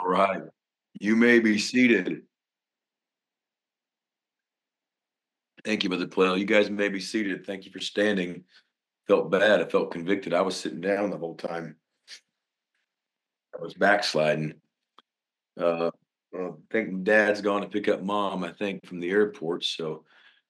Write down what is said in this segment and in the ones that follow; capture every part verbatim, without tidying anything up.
All right. You may be seated. Thank you, Brother Plano. You guys may be seated. Thank you for standing. Felt bad. I felt convicted. I was sitting down the whole time. I was backsliding. Uh, uh, I think Dad's gone to pick up Mom, I think, from the airport. So,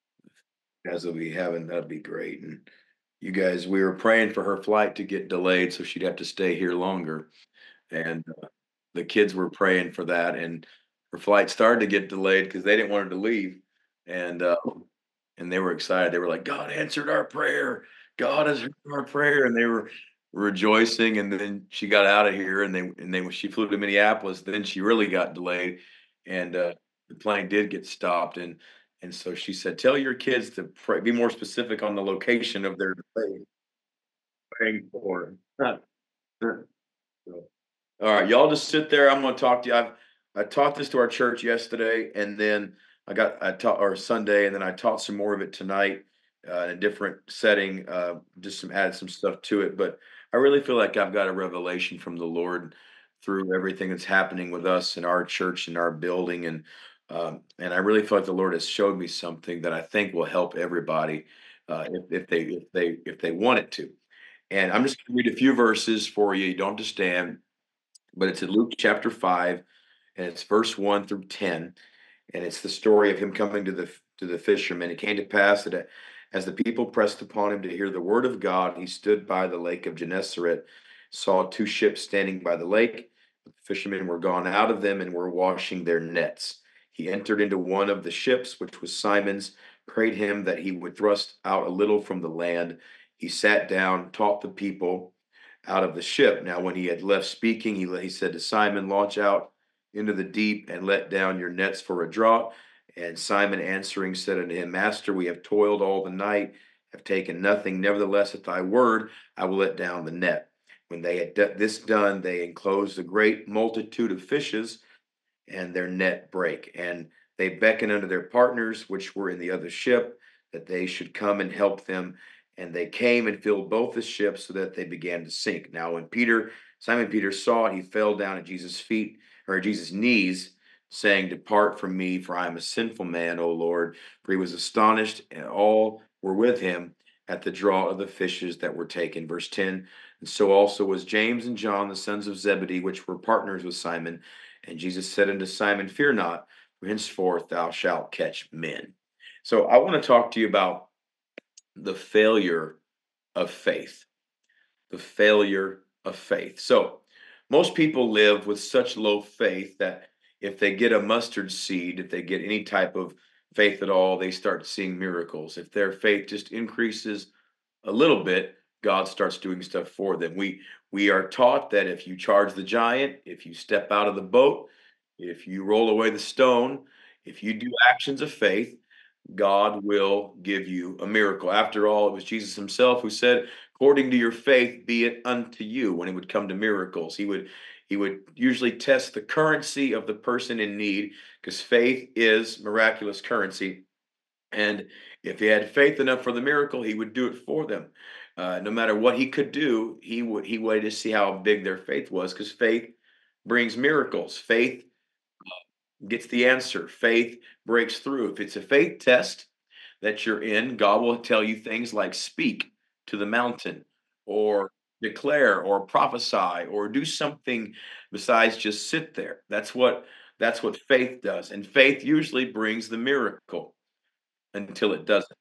as will be having, that'd be great. And you guys, we were praying for her flight to get delayed so she'd have to stay here longer. And uh, the kids were praying for that. And her flight started to get delayed because they didn't want her to leave. And uh, and they were excited. They were like, "God answered our prayer. God has heard our prayer," and they were rejoicing. And then she got out of here, and they and then when she flew to Minneapolis, then she really got delayed, and uh, the plane did get stopped. And and so she said, "Tell your kids to pray, be more specific on the location of their delay, praying for." Huh. Sure. So, all right, y'all just sit there. I'm going to talk to you. I've I taught this to our church yesterday, and then I got I taught or Sunday, and then I taught some more of it tonight uh, in a different setting. Uh, just some added some stuff to it, but I really feel like I've got a revelation from the Lord through everything that's happening with us in our church and our building, and um, and I really feel like the Lord has showed me something that I think will help everybody uh, if, if they if they if they want it to. And I'm just going to read a few verses for you. You don't have to stand, but it's in Luke chapter five, and it's verse one through ten, and it's the story of him coming to the to the fishermen. It came to pass that as the people pressed upon him to hear the word of God, he stood by the lake of Gennesaret, saw two ships standing by the lake. The fishermen were gone out of them and were washing their nets. He entered into one of the ships, which was Simon's, prayed him that he would thrust out a little from the land. He sat down, taught the people out of the ship. Now, when he had left speaking, he, he said to Simon, "Launch out into the deep and let down your nets for a draught." And Simon answering said unto him, "Master, we have toiled all the night, have taken nothing. Nevertheless, at thy word, I will let down the net." When they had do- this done, they enclosed a great multitude of fishes, and their net brake. And they beckoned unto their partners, which were in the other ship, that they should come and help them. And they came and filled both the ships, so that they began to sink. Now, when Peter, Simon Peter saw it, he fell down at Jesus' feet, or at Jesus' knees, saying, "Depart from me, for I am a sinful man, O Lord." For he was astonished, and all were with him at the draught of the fishes that were taken. Verse ten. And so also was James and John, the sons of Zebedee, which were partners with Simon. And Jesus said unto Simon, "Fear not, for henceforth thou shalt catch men." So I want to talk to you about the failure of faith. The failure of faith. So most people live with such low faith that if they get a mustard seed, if they get any type of faith at all, they start seeing miracles. If their faith just increases a little bit, God starts doing stuff for them. We we are taught that if you charge the giant, if you step out of the boat, if you roll away the stone, if you do actions of faith, God will give you a miracle. After all, it was Jesus himself who said, "According to your faith, be it unto you." When it would come to miracles, he would he would usually test the currency of the person in need, because faith is miraculous currency. And if he had faith enough for the miracle, he would do it for them. Uh, no matter what he could do, he would he waited to see how big their faith was, because faith brings miracles. Faith gets the answer. Faith breaks through. If it's a faith test that you're in, God will tell you things like speak to the mountain, or declare, or prophesy, or do something besides just sit there. That's what that's what faith does. And faith usually brings the miracle until it doesn't.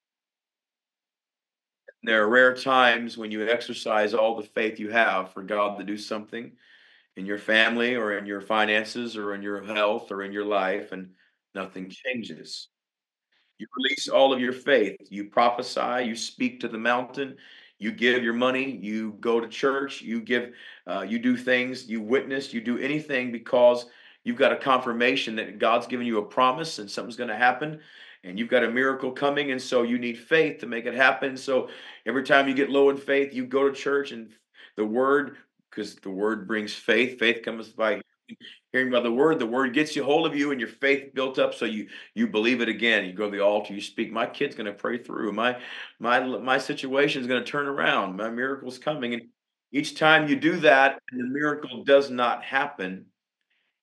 There are rare times when you exercise all the faith you have for God to do something in your family, or in your finances, or in your health, or in your life, and nothing changes. You release all of your faith. You prophesy, you speak to the mountain, you give your money, you go to church, you give, uh, you do things, you witness, you do anything because you've got a confirmation that God's given you a promise and something's going to happen, and you've got a miracle coming. And so you need faith to make it happen. So every time you get low in faith, you go to church, and the word, because the word brings faith. Faith comes by hearing by the word. The word gets you hold of you, and your faith built up, so you you believe it again. You go to the altar, you speak, "My kid's going to pray through. My my my situation is going to turn around. My miracle's coming." And each time you do that and the miracle does not happen,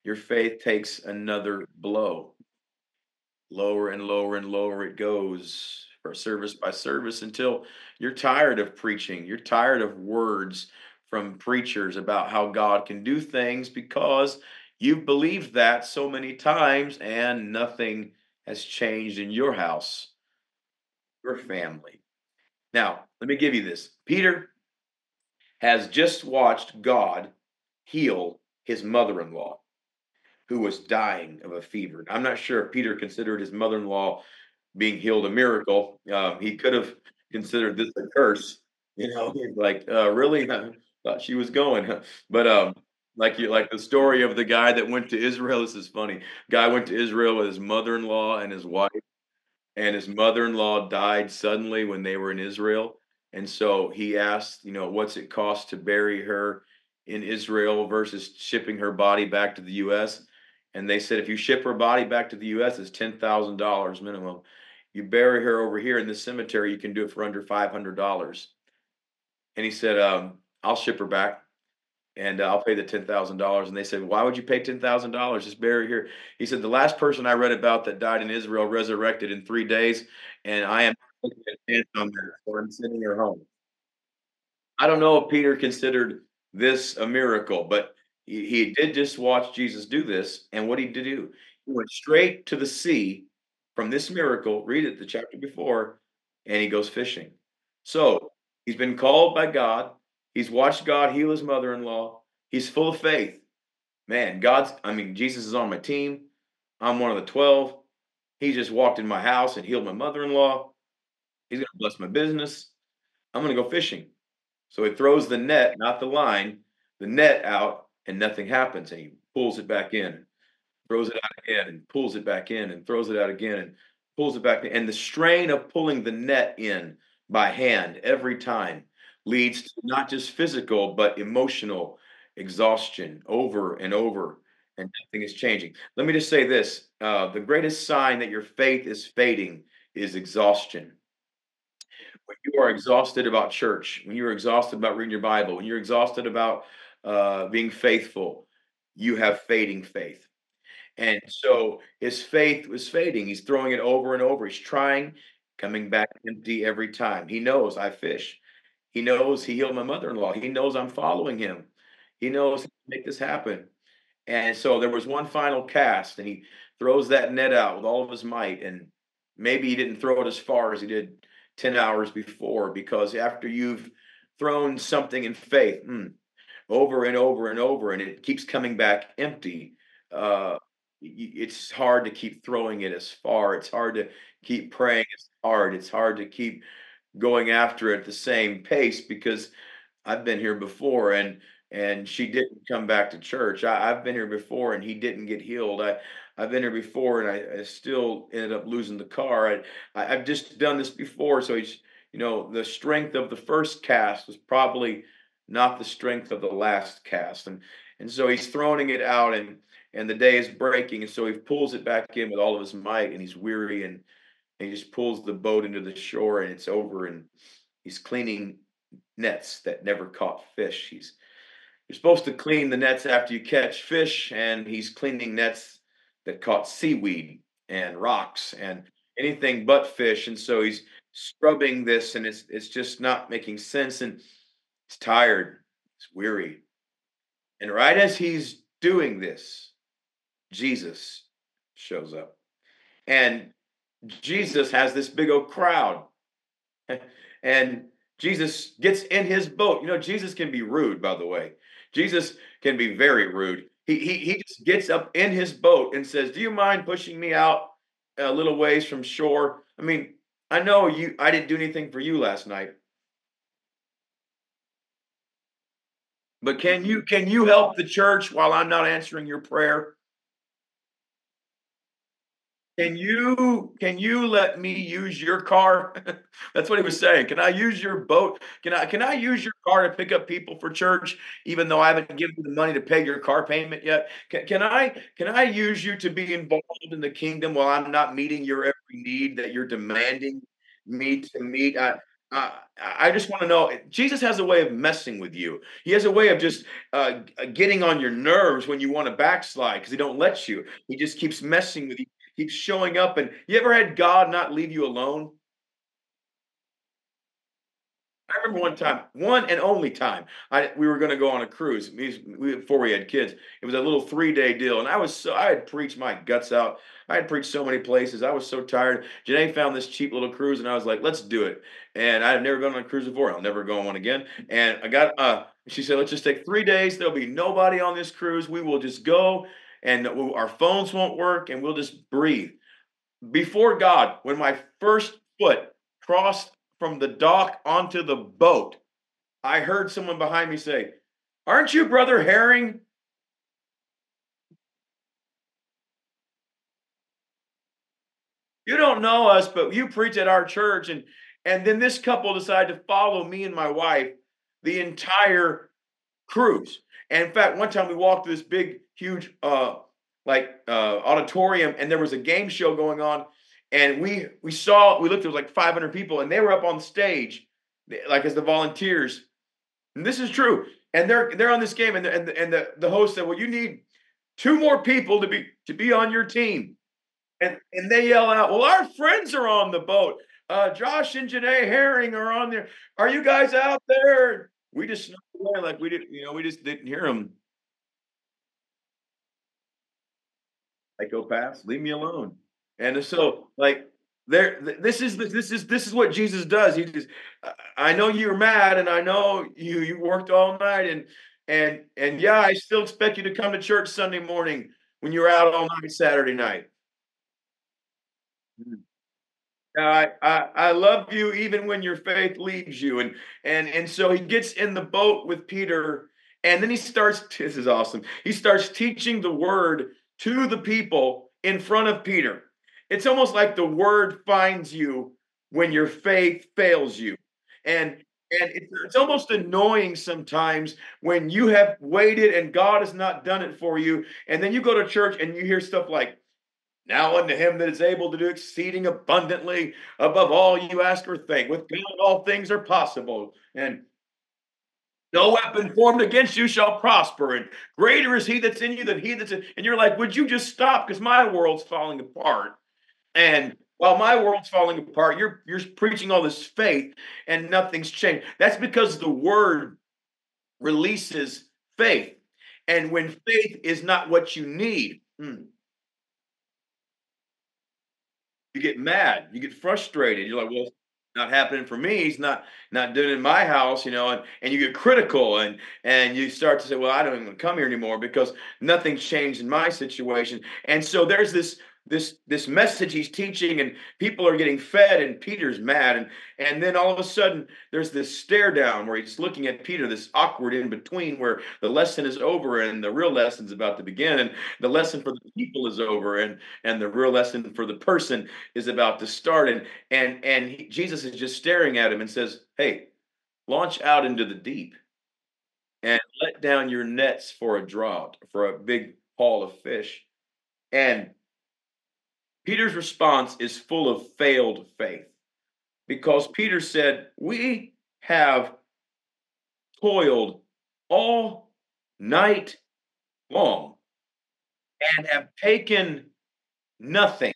your faith takes another blow. Lower and lower and lower it goes for service by service until you're tired of preaching. You're tired of words from preachers about how God can do things because you've believed that so many times and nothing has changed in your house, your family. Now, let me give you this. Peter has just watched God heal his mother in law who was dying of a fever. I'm not sure if Peter considered his mother in law being healed a miracle. Um, he could have considered this a curse. You know, he's like, uh, really? I thought she was going. But um, like you, like the story of the guy that went to Israel. This is funny. Guy went to Israel with his mother-in-law and his wife, and his mother-in-law died suddenly when they were in Israel. And so he asked, you know, what's it cost to bury her in Israel versus shipping her body back to the U S? And they said, if you ship her body back to the U S, it's ten thousand dollars minimum. You bury her over here in the cemetery, you can do it for under five hundred dollars. And he said, um, I'll ship her back and uh, I'll pay the ten thousand dollars. And they said, why would you pay ten thousand dollars? Just bury her here. He said, the last person I read about that died in Israel resurrected in three days, and I am taking a chance on that, so I'm sending her home. I don't know if Peter considered this a miracle, but he, he did just watch Jesus do this. And what he did do, he went straight to the sea from this miracle. Read it the chapter before, and he goes fishing. So he's been called by God. He's watched God heal his mother in law. He's full of faith. Man, God's, I mean, Jesus is on my team. I'm one of the twelve. He just walked in my house and healed my mother in law. He's going to bless my business. I'm going to go fishing. So he throws the net, not the line, the net out, and nothing happens. And he pulls it back in, throws it out again, and pulls it back in, and throws it out again, and pulls it back in. And the strain of pulling the net in by hand every time leads to not just physical, but emotional exhaustion over and over, and nothing is changing. Let me just say this, uh, the greatest sign that your faith is fading is exhaustion. When you are exhausted about church, when you're exhausted about reading your Bible, when you're exhausted about uh, being faithful, you have fading faith. And so his faith was fading. He's throwing it over and over. He's trying, coming back empty every time. He knows I fish. He knows he healed my mother-in-law. He knows I'm following him. He knows how to make this happen. And so there was one final cast, and he throws that net out with all of his might. And maybe he didn't throw it as far as he did ten hours before, because after you've thrown something in faith mm, over and over and over, and it keeps coming back empty, uh, y- it's hard to keep throwing it as far. It's hard to keep praying. It's hard. It's hard to keep going after it at the same pace because I've been here before, and and she didn't come back to church. I, I've been here before, and he didn't get healed. I I've been here before, and I, I still ended up losing the car. I, I I've just done this before, so he's you know the strength of the first cast was probably not the strength of the last cast, and and so he's throwing it out, and and the day is breaking, and so he pulls it back in with all of his might, and he's weary, and, and he just pulls the boat into the shore, and it's over, and he's cleaning nets that never caught fish. He's You're supposed to clean the nets after you catch fish, and he's cleaning nets that caught seaweed and rocks and anything but fish. And so he's scrubbing this, and it's it's just not making sense. And he's tired, he's weary. And right as he's doing this, Jesus shows up. And Jesus has this big old crowd. And Jesus gets in his boat. You know, Jesus can be rude, by the way. Jesus can be very rude. He he he just gets up in his boat and says, "Do you mind pushing me out a little ways from shore? I mean, I know you I didn't do anything for you last night, but can you can you help the church while I'm not answering your prayer? Can you can you let me use your car?" That's what he was saying. "Can I use your boat? Can I can I use your car to pick up people for church, even though I haven't given you the money to pay your car payment yet? Can can I can I use you to be involved in the kingdom while I'm not meeting your every need that you're demanding me to meet? I Uh, I just want to know. Jesus has a way of messing with you. He has a way of just uh, g- getting on your nerves when you want to backslide because he don't let you. He just keeps messing with you, keeps showing up. And you ever had God not leave you alone? I remember one time, one and only time, I we were gonna go on a cruise, me we before we had kids. It was a little three-day deal, and I was so I had preached my guts out. I had preached so many places. I was so tired. Janae found this cheap little cruise, and I was like, "Let's do it." And I had never gone on a cruise before. I'll never go on one again. And I got uh she said, "Let's just take three days. There'll be nobody on this cruise. We will just go, and we'll- our phones won't work, and we'll just breathe." Before God, when my first foot crossed from the dock onto the boat, I heard someone behind me say, "Aren't you Brother Herring? You don't know us, but you preach at our church." And and then this couple decided to follow me and my wife the entire cruise. And in fact, one time we walked through this big, huge, uh, like uh, auditorium, and there was a game show going on. And we we saw we looked, there was like five hundred people, and they were up on stage, like as the volunteers. And this is true. And they're they're on this game, and the, and the, and the, the host said, "Well, you need two more people to be to be on your team." And and they yell out, "Well, our friends are on the boat. Uh, Josh and Janae Herring are on there. Are you guys out there?" We just snuck away like we didn't, you know, we just didn't hear them. I go past, leave me alone. And so, like, there, th- this is the- this is this is what Jesus does. He just, I I know you're mad, and I know you you worked all night, and and and yeah, I still expect you to come to church Sunday morning when you're out all night Saturday night. I, I I love you even when your faith leaves you. And and and so he gets in the boat with Peter, and then he starts, this is awesome. He starts teaching the word to the people in front of Peter. It's almost like the word finds you when your faith fails you. And and it's, it's almost annoying sometimes when you have waited and God has not done it for you, and then you go to church and you hear stuff like, "Now unto him that is able to do exceeding abundantly above all you ask or think. With God, all things are possible. And no weapon formed against you shall prosper. And greater is he that's in you than he that's in." And you're like, "Would you just stop? Because my world's falling apart." And while my world's falling apart, you're you're preaching all this faith and nothing's changed. That's because the word releases faith. And when faith is not what you need, mm, you get mad, you get frustrated. You're like, "Well, it's not happening for me. He's not not doing it in my house," you know, and and you get critical, and and you start to say, "Well, I don't even come here anymore because nothing's changed in my situation." And so there's this this this message he's teaching, and people are getting fed, and Peter's mad, and and then all of a sudden there's this stare down where he's looking at Peter, this awkward in between where the lesson is over and the real lesson's about to begin, and the lesson for the people is over, and and the real lesson for the person is about to start. And and and he, Jesus is just staring at him and says, "Hey, launch out into the deep and let down your nets for a draught, for a big haul of fish." And Peter's response is full of failed faith because Peter said, "We have toiled all night long and have taken nothing."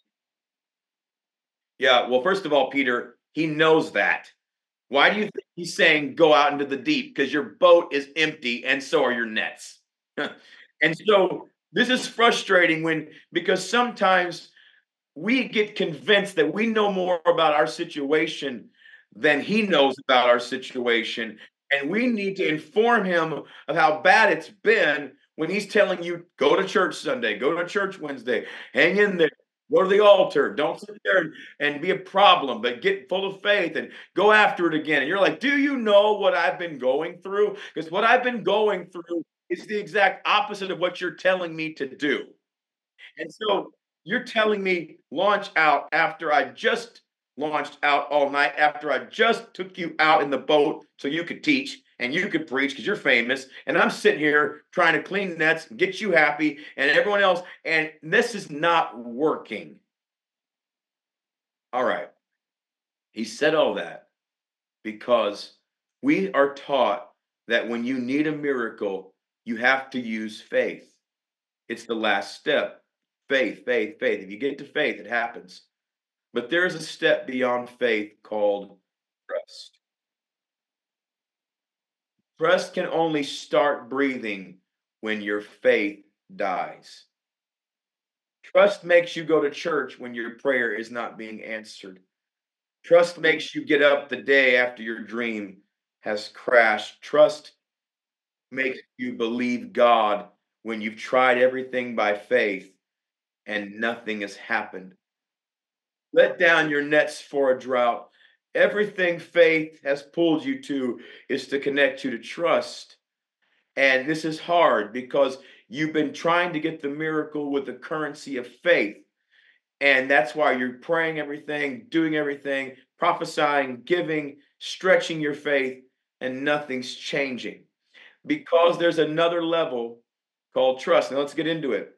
Yeah, well, first of all, Peter, he knows that. Why do you think he's saying go out into the deep? Because your boat is empty and so are your nets. And so this is frustrating when, because sometimes we get convinced that we know more about our situation than he knows about our situation. And we need to inform him of how bad it's been when he's telling you, "Go to church Sunday, go to church Wednesday, hang in there, go to the altar, don't sit there and, and be a problem, but get full of faith and go after it again." And you're like, "Do you know what I've been going through? Because what I've been going through is the exact opposite of what you're telling me to do." And so you're telling me launch out after I just launched out all night, after I just took you out in the boat so you could teach and you could preach because you're famous. And I'm sitting here trying to clean nets, get you happy, and everyone else. And this is not working. All right. He said all that because we are taught that when you need a miracle, you have to use faith. It's the last step. Faith, faith, faith. If you get to faith, it happens. But there is a step beyond faith called trust. Trust can only start breathing when your faith dies. Trust makes you go to church when your prayer is not being answered. Trust makes you get up the day after your dream has crashed. Trust makes you believe God when you've tried everything by faith and nothing has happened. Let down your nets for a drought. Everything faith has pulled you to is to connect you to trust. And this is hard because you've been trying to get the miracle with the currency of faith. And that's why you're praying everything, doing everything, prophesying, giving, stretching your faith, and nothing's changing because there's another level called trust. Now let's get into it.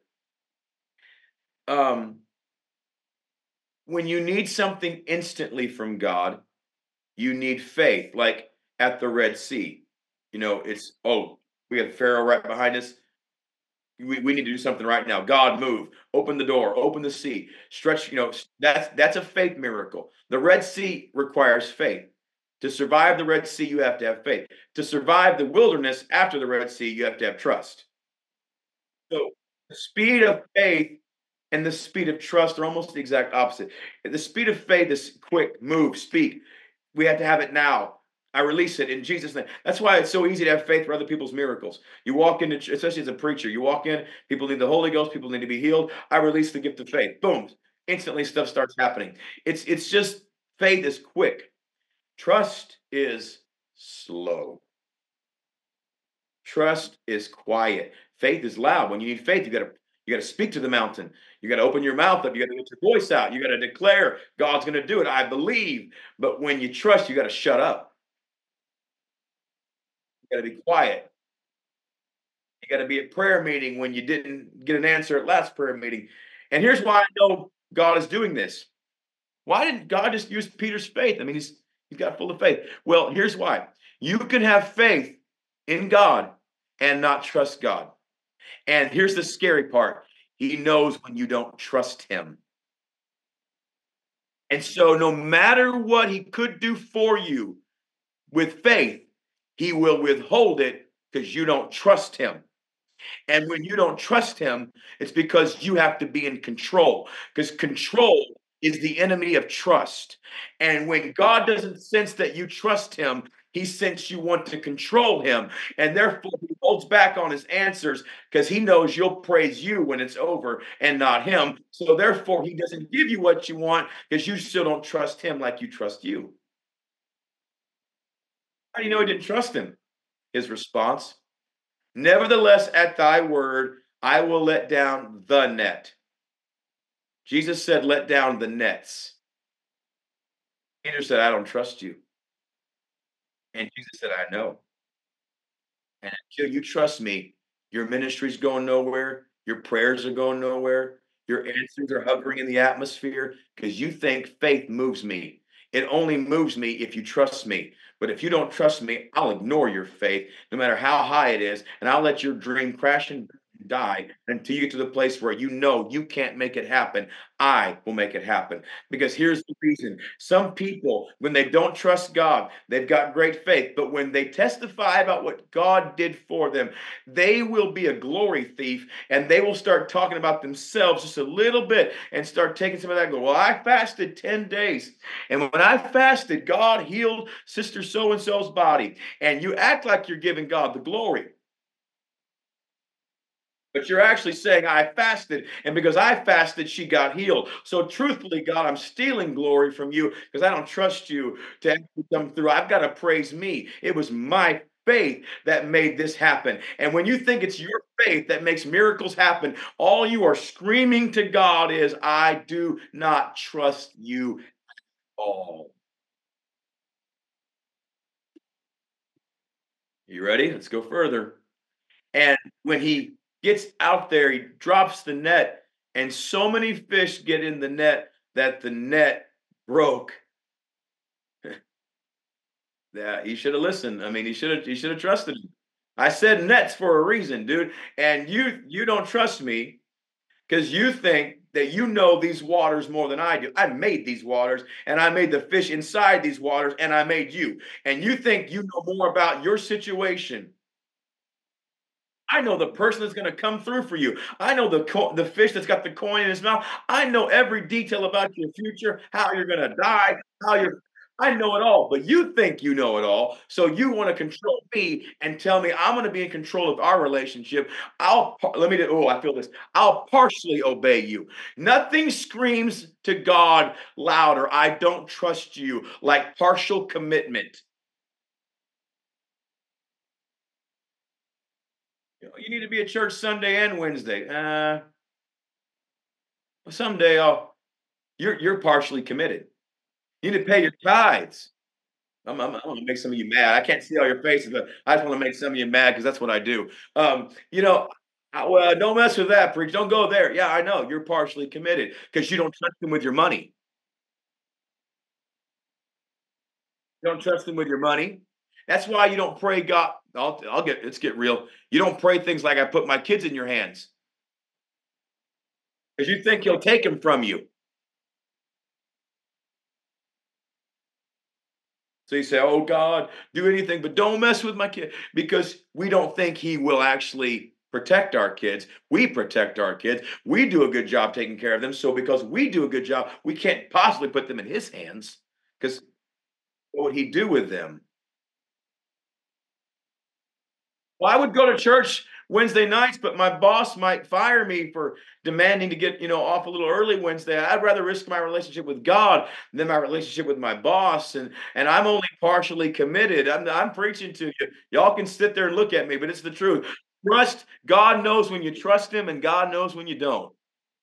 Um, when you need something instantly from God, you need faith, like at the Red Sea. You know, it's, oh, we have Pharaoh right behind us. We, we need to do something right now. God, move. Open the door. Open the sea. Stretch. You know, that's that's a faith miracle. The Red Sea requires faith. To survive the Red Sea, you have to have faith. To survive the wilderness after the Red Sea, you have to have trust. So the speed of faith and the speed of trust are almost the exact opposite. The speed of faith is quick, move, speak. We have to have it now. I release it in Jesus' name. That's why it's so easy to have faith for other people's miracles. You walk into, especially as a preacher, you walk in, people need the Holy Ghost, people need to be healed. I release the gift of faith. Boom. Instantly stuff starts happening. It's it's just faith is quick. Trust is slow. Trust is quiet. Faith is loud. When you need faith, you gotta you gotta speak to the mountain. You gotta open your mouth up. You gotta get your voice out. You gotta declare God's gonna do it. I believe. But when you trust, you gotta shut up. You gotta be quiet. You gotta be at prayer meeting when you didn't get an answer at last prayer meeting. And here's why I know God is doing this. Why didn't God just use Peter's faith? I mean, he's he's got full of faith. Well, here's why. You can have faith in God and not trust God. And here's the scary part. He knows when you don't trust him. And so no matter what he could do for you with faith, he will withhold it because you don't trust him. And when you don't trust him, it's because you have to be in control, because control is the enemy of trust. And when God doesn't sense that you trust him, he senses you want to control him. And therefore, he holds back on his answers because he knows you'll praise you when it's over and not him. So therefore, he doesn't give you what you want because you still don't trust him like you trust you. How do you know he didn't trust him? His response, nevertheless, at thy word, I will let down the net. Jesus said, let down the nets. Peter said, I don't trust you. And Jesus said, I know. And until you trust me, your ministry's going nowhere. Your prayers are going nowhere. Your answers are hovering in the atmosphere because you think faith moves me. It only moves me if you trust me. But if you don't trust me, I'll ignore your faith, no matter how high it is, and I'll let your dream crash and die until you get to the place where you know you can't make it happen. I will make it happen. Because here's the reason. Some people, when they don't trust God, they've got great faith, but when they testify about what God did for them, they will be a glory thief and they will start talking about themselves just a little bit and start taking some of that and go, well, I fasted ten days. And when I fasted, God healed Sister so-and-so's body. And you act like you're giving God the glory. But you're actually saying, I fasted, and because I fasted, she got healed. So, truthfully, God, I'm stealing glory from you because I don't trust you to actually come through. I've got to praise me. It was my faith that made this happen. And when you think it's your faith that makes miracles happen, all you are screaming to God is, I do not trust you at all. You ready? Let's go further. And when he gets out there, he drops the net, and so many fish get in the net that the net broke. Yeah, he should have listened. I mean, he should have he should have trusted him. I said nets for a reason, dude. And you you don't trust me because you think that you know these waters more than I do. I made these waters and I made the fish inside these waters and I made you. And you think you know more about your situation. I know the person that's gonna come through for you. I know the co the fish that's got the coin in his mouth. I know every detail about your future, how you're gonna die, how you're I know it all, but you think you know it all, so you wanna control me and tell me I'm gonna be in control of our relationship. I'll par let me do oh, I feel this. I'll partially obey you. Nothing screams to God louder, "I don't trust you," like partial commitment. You know, "You need to be at church Sunday and Wednesday." Uh, someday I'll You're you're partially committed. You need to pay your tithes. I'm I'm I wanna make some of you mad. I can't see all your faces, but I just wanna make some of you mad because that's what I do. Um, you know, I well, don't mess with that, preach. Don't go there. Yeah, I know you're partially committed because you don't trust him with your money. You don't trust him with your money. That's why you don't pray God. I'll I'll get let's get real. You don't pray things like I put my kids in your hands because you think he'll take them from you. So you say, "Oh God, do anything, but don't mess with my kid," because we don't think He will actually protect our kids. We protect our kids. We do a good job taking care of them. So because we do a good job, we can't possibly put them in His hands. Because what would He do with them? Well, I would go to church Wednesday nights, but my boss might fire me for demanding to get, you know, off a little early Wednesday. I'd rather risk my relationship with God than my relationship with my boss. And and I'm only partially committed. I'm I'm preaching to you. Y'all can sit there and look at me, but it's the truth. Trust, God knows when you trust him, and God knows when you don't.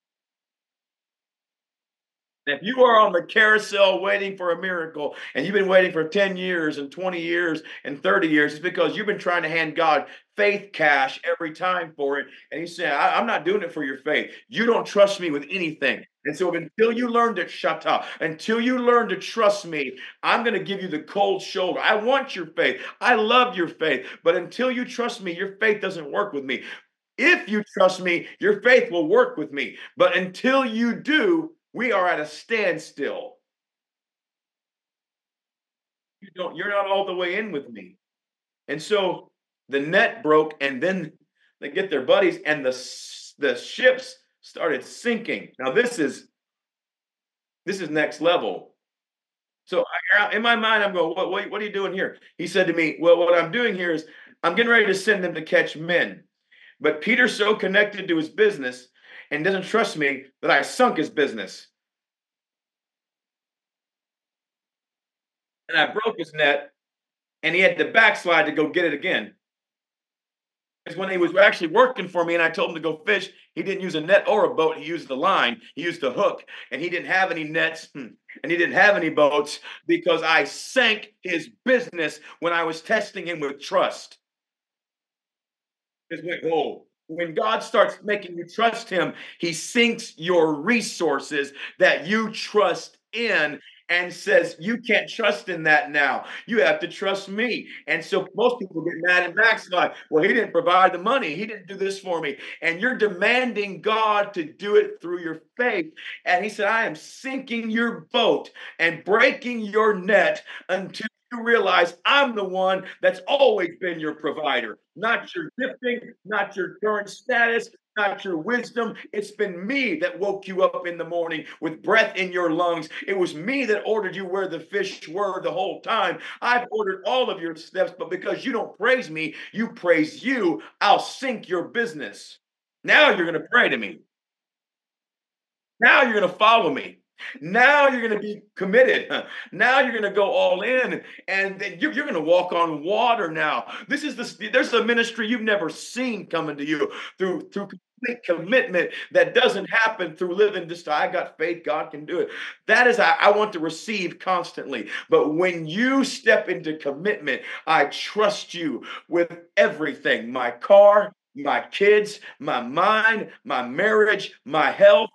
If you are on the carousel waiting for a miracle and you've been waiting for ten years and twenty years and thirty years, it's because you've been trying to hand God faith cash every time for it. And he's saying, I, am not doing it for your faith. You don't trust me with anything. And so until you learn to shut up, until you learn to trust me, I'm going to give you the cold shoulder. I want your faith. I love your faith. But until you trust me, your faith doesn't work with me. If you trust me, your faith will work with me. But until you do, we are at a standstill. You don't, you're not all the way in with me. And so the net broke, and then they get their buddies, and the s- the ships started sinking. Now this is this is next level. So I, in my mind, I'm going, what, what, what are you doing here? He said to me, well, what I'm doing here is I'm getting ready to send them to catch men. But Peter's so connected to his business and doesn't trust me that I sunk his business. And I broke his net, and he had to backslide to go get it again. Because when he was actually working for me and I told him to go fish, he didn't use a net or a boat. He used the line, he used the hook, and he didn't have any nets hmm, and he didn't have any boats because I sank his business when I was testing him with trust. Just went, whoa. When God starts making you trust Him, He sinks your resources that you trust in and says, you can't trust in that now. You have to trust me. And so most people get mad and backslide. Well, He didn't provide the money. He didn't do this for me. And you're demanding God to do it through your faith. And He said, I am sinking your boat and breaking your net until you realize I'm the one that's always been your provider, not your gifting, not your current status, not your wisdom. It's been me that woke you up in the morning with breath in your lungs. It was me that ordered you where the fish were the whole time. I've ordered all of your steps, but because you don't praise me, you praise you, I'll sink your business. Now you're going to pray to me. Now you're going to follow me. Now you're going to be committed. Now you're going to go all in, and then you're, you're going to walk on water. Now this is the there's a ministry you've never seen coming to you through through complete commitment that doesn't happen through living this. I got faith, God can do it. That is I, I want to receive constantly. But when you step into commitment, I trust you with everything: my car, my kids, my mind, my marriage, my health.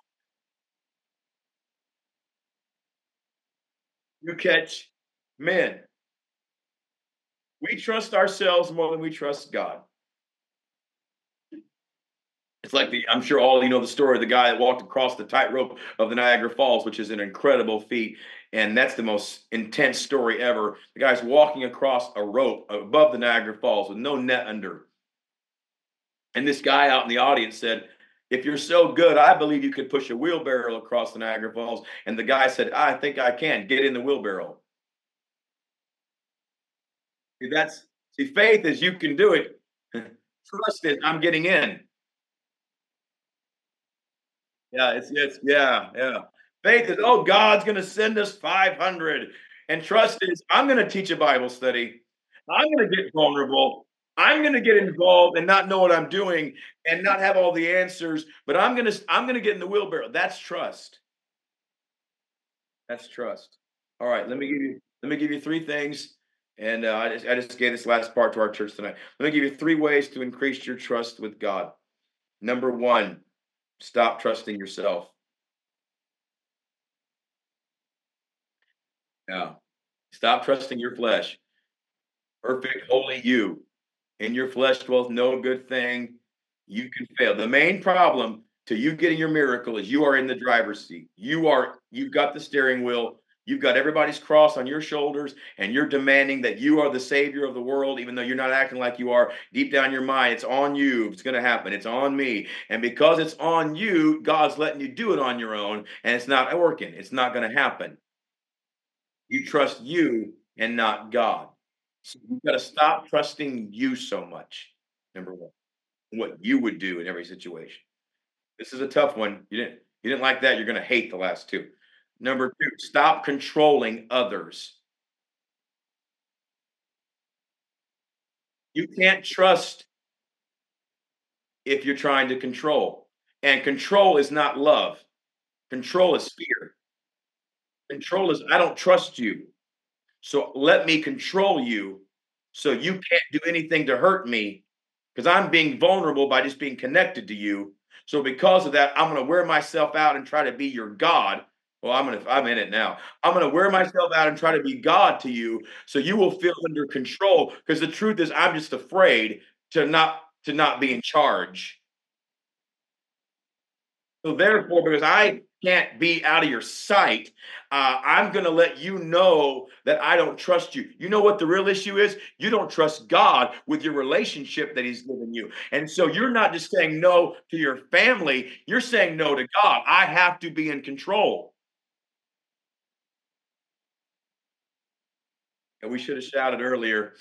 You catch men. We trust ourselves more than we trust God. It's like the I'm sure all you know the story of the guy that walked across the tightrope of the Niagara Falls, which is an incredible feat. And that's the most intense story ever. The guy's walking across a rope above the Niagara Falls with no net under. And this guy out in the audience said, if you're so good, I believe you could push a wheelbarrow across the Niagara Falls. And the guy said, I think I can. Get in the wheelbarrow. See, that's see, faith is you can do it. Trust is I'm getting in. Yeah, it's it's yeah, yeah. Faith is, oh, God's gonna send us five hundred. And trust is, I'm gonna teach a Bible study. I'm gonna get vulnerable. I'm gonna get involved and not know what I'm doing and not have all the answers, but I'm gonna I'm gonna get in the wheelbarrow. That's trust. That's trust. All right, let me give you let me give you three things. And uh, I just I just gave this last part to our church tonight. Let me give you three ways to increase your trust with God. Number one, stop trusting yourself. Yeah. Stop trusting your flesh. Perfect, holy you. In your flesh dwells no good thing. You can fail. The main problem to you getting your miracle is you are in the driver's seat. You are you've got the steering wheel. You've got everybody's cross on your shoulders, and you're demanding that you are the savior of the world, even though you're not acting like you are. Deep down in your mind, it's on you. It's going to happen. It's on me. And because it's on you, God's letting you do it on your own, and it's not working. It's not going to happen. You trust you and not God. So you've got to stop trusting you so much. Number one, what you would do in every situation. This is a tough one. You didn't you didn't like that. You're going to hate the last two. Number two, stop controlling others. You can't trust if you're trying to control. And control is not love. Control is fear. Control is I don't trust you. So let me control you so you can't do anything to hurt me because I'm being vulnerable by just being connected to you. So because of that, I'm going to wear myself out and try to be your God. Well, I'm going to I'm in it now. I'm going to wear myself out and try to be God to you so you will feel under control because the truth is I'm just afraid to not to not be in charge. So therefore, because I can't be out of your sight, uh, I'm going to let you know that I don't trust you. You know what the real issue is? You don't trust God with your relationship that He's given you. And so you're not just saying no to your family, you're saying no to God. I have to be in control. And we should have shouted earlier,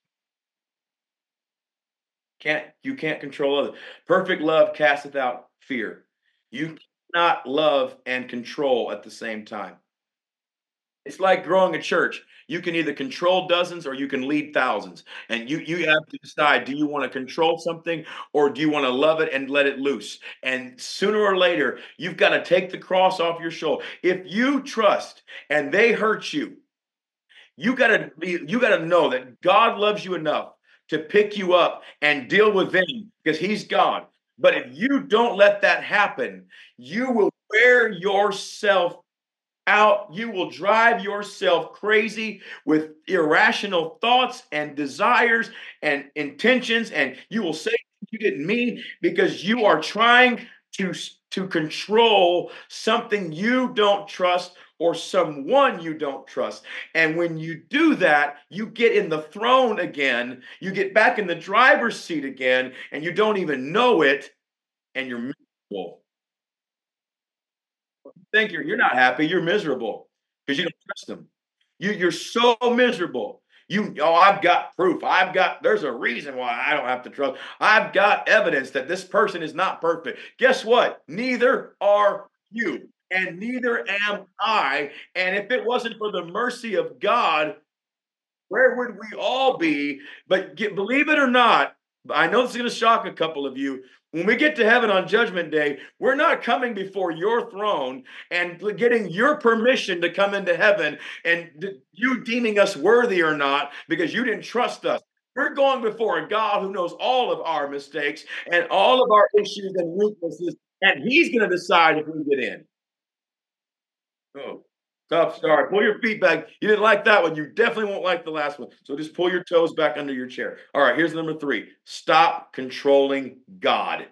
can't you can't control others. Perfect love casteth out fear. You cannot love and control at the same time. It's like growing a church. You can either control dozens or you can lead thousands. And you you have to decide, do you want to control something or do you want to love it and let it loose? And sooner or later, you've got to take the cross off your shoulder. If you trust and they hurt you, you got to be you got to know that God loves you enough to pick you up and deal with them because he's God. But if you don't let that happen, you will wear yourself out. You will drive yourself crazy with irrational thoughts and desires and intentions, and you will say you didn't mean because you are trying to, to control something you don't trust or someone you don't trust. And when you do that, you get in the throne again, you get back in the driver's seat again, and you don't even know it, and you're miserable. Think you're you're not happy, you're miserable because you don't trust them. You you're so miserable. You oh, I've got proof. I've got there's a reason why I don't have to trust. I've got evidence that this person is not perfect. Guess what? Neither are you, and neither am I. And if it wasn't for the mercy of God, where would we all be? But get, believe it or not, I know this is going to shock a couple of you. When we get to heaven on Judgment Day, we're not coming before your throne and getting your permission to come into heaven and you deeming us worthy or not because you didn't trust us. We're going before a God who knows all of our mistakes and all of our issues and weaknesses, and He's going to decide if we get in. Oh. Tough start. Pull your feet back. You didn't like that one. You definitely won't like the last one. So just pull your toes back under your chair. All right, here's number three. Stop controlling God.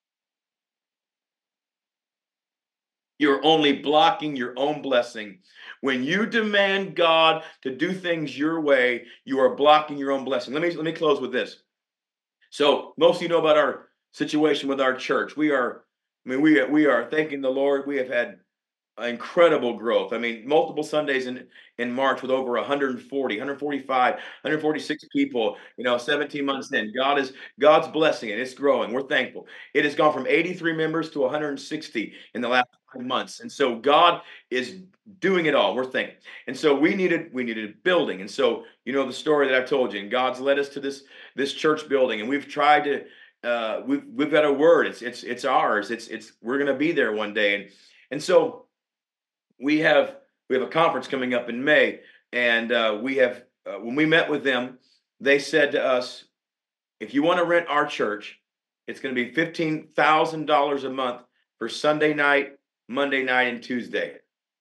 You're only blocking your own blessing. When you demand God to do things your way, you are blocking your own blessing. Let me let me close with this. So most of you know about our situation with our church. We are, I mean, we we are thanking the Lord. We have had incredible growth. I mean, multiple Sundays in in March with over one hundred forty, one hundred forty-five, one hundred forty-six people, you know, seventeen months in. God is God's blessing it. It's growing. We're thankful. It has gone from eighty-three members to one hundred sixty in the last five months. And so God is doing it all. We're thankful. And so we needed we needed a building. And so, you know, the story that I've told you, and God's led us to this this church building, and we've tried to uh we've we've got a word. It's it's it's ours. It's it's we're gonna be there one day. And and so we have we have a conference coming up in May, and uh, we have uh, when we met with them, they said to us, if you want to rent our church, it's going to be fifteen thousand dollars a month for Sunday night, Monday night, and Tuesday.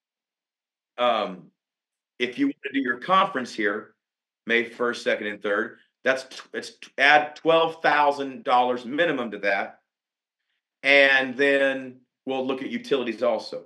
Um, if you want to do your conference here, May first, second, and third, that's t- it's t- add twelve thousand dollars minimum to that, and then we'll look at utilities also.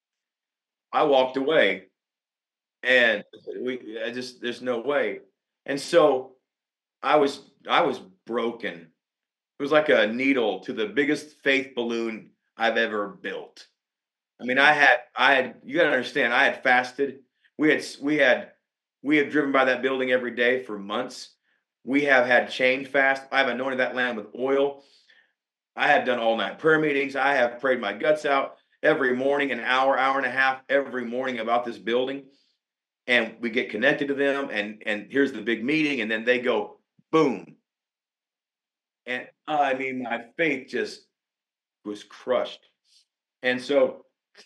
I walked away. And we I just there's no way. And so I was I was broken. It was like a needle to the biggest faith balloon I've ever built. I mean, I had I had you gotta understand, I had fasted. We had s- we had we had driven by that building every day for months. We have had chain fast. I've anointed that land with oil. I have done all night prayer meetings. I have prayed my guts out every morning, an hour, hour and a half every morning about this building, and we get connected to them, and and here's the big meeting, and then they go boom. And I mean my faith just was crushed. And so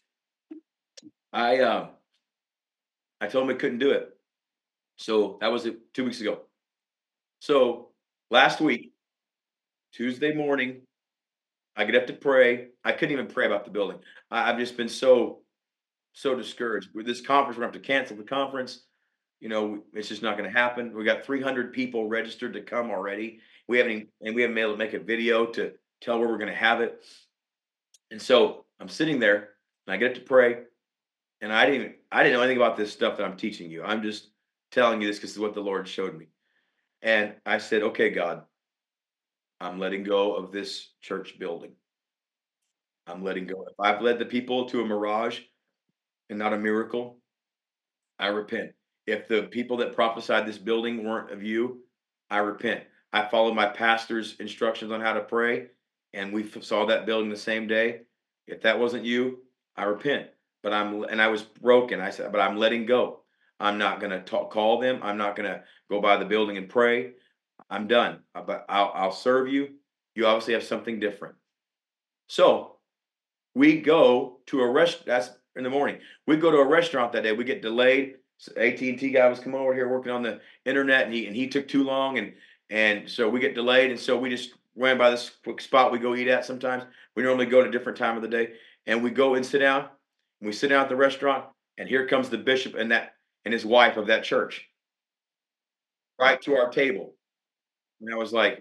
I um I told him I couldn't do it. So that was it two weeks ago. So last week, Tuesday morning, I get up to pray. I couldn't even pray about the building. I, I've just been so so discouraged with this conference. We're gonna have to cancel the conference. You know, it's just not going to happen. We got three hundred people registered to come already. We haven't, even, and we haven't been able to make a video to tell where we're going to have it. And so I'm sitting there, and I get up to pray, and I didn't, even, I didn't know anything about this stuff that I'm teaching you. I'm just telling you this because it's what the Lord showed me. And I said, "Okay, God, I'm letting go of this church building. I'm letting go. If I've led the people to a mirage and not a miracle, I repent. If the people that prophesied this building weren't of you, I repent. I followed my pastor's instructions on how to pray, and we f- saw that building the same day. If that wasn't you, I repent. But I'm and I was broken. I said, but I'm letting go. I'm not gonna talk, call them. I'm not gonna go by the building and pray. I'm done. Uh, But I'll, I'll serve you. You obviously have something different. So we go to a rest. That's in the morning. We go to a restaurant that day. We get delayed. So A T and T guy was coming over here working on the internet, and he and he took too long, and and so we get delayed, and so we just ran by this quick spot we go eat at. Sometimes we normally go to a different time of the day, and we go and sit down. And we sit down at the restaurant, and here comes the bishop and that and his wife of that church right to our table. And I was like,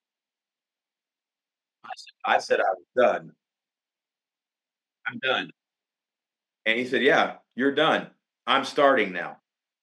I said, I said I was done. I'm done. And he said, "Yeah, you're done. I'm starting now."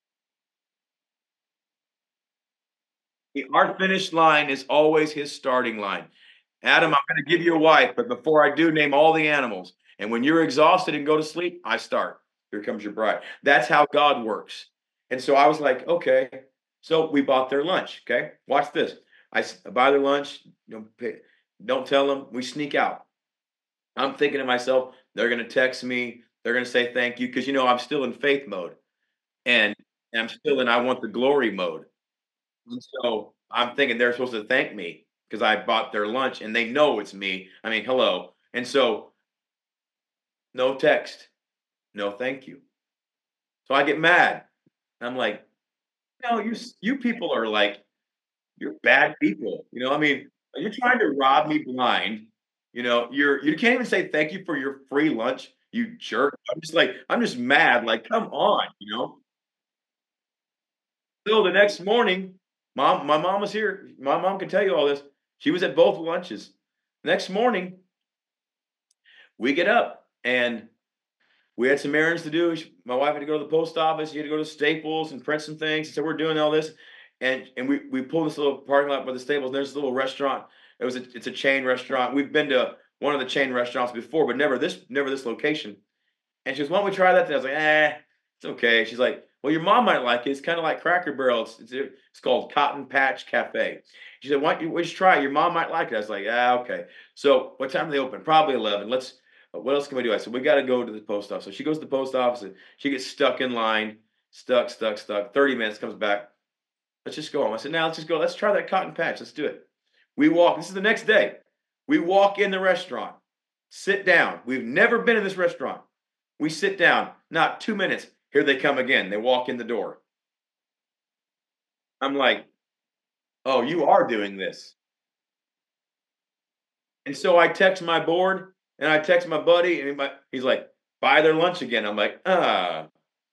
The Our finish line is always his starting line. Adam, I'm gonna give you a wife, but before I do, name all the animals. And when you're exhausted and go to sleep, I start. Here comes your bride. That's how God works. And so I was like, okay. So we bought their lunch. Okay, watch this. I s- buy their lunch. Don't pay, don't tell them. We sneak out. I'm thinking to myself, they're gonna text me. They're gonna say thank you because you know I'm still in faith mode, and and I'm still in I want the glory mode. And so I'm thinking they're supposed to thank me because I bought their lunch and they know it's me. I mean, hello. And so no text, no thank you. So I get mad. I'm like, no, you s- you people are like you're bad people. You know, I mean, you're trying to rob me blind. You know, you're you can't even say thank you for your free lunch. You jerk. I'm just like, I'm just mad, like, come on, you know? So the next morning, mom my mom was here. My mom can tell you all this. She was at both lunches. Next morning, we get up and we had some errands to do. Sh My wife had to go to the post office. She had to go to Staples and print some things. So we're doing all this, and and we we pull this little parking lot by the Staples. There's this little restaurant. It was a it's a chain restaurant. We've been to one of the chain restaurants before, but never this never this location. And she goes, "Why don't we try that?" And I was like, "Eh, it's okay." She's like, "Well, your mom might like it. It's kind of like Cracker Barrel. It's, it's it's called Cotton Patch Cafe." She said, "Why don't you we should try it? Your mom might like it." I was like, "Ah, okay." So what time do they open? Probably eleven. Let's. uh, What else can we do? I said, "We got to go to the post office." So she goes to the post office and she gets stuck in line, stuck, stuck, stuck. Thirty minutes comes back. Let's just go home. I said, "Now let's just go. Let's try that Cotton Patch. Let's do it." We walk. This is the next day. We walk in the restaurant, sit down. We've never been in this restaurant. We sit down, not two minutes, here they come again. They walk in the door. I'm like, "Oh, you are doing this." And so I text my board and I text my buddy and my he's like, "Buy their lunch again." I'm like, "Ah,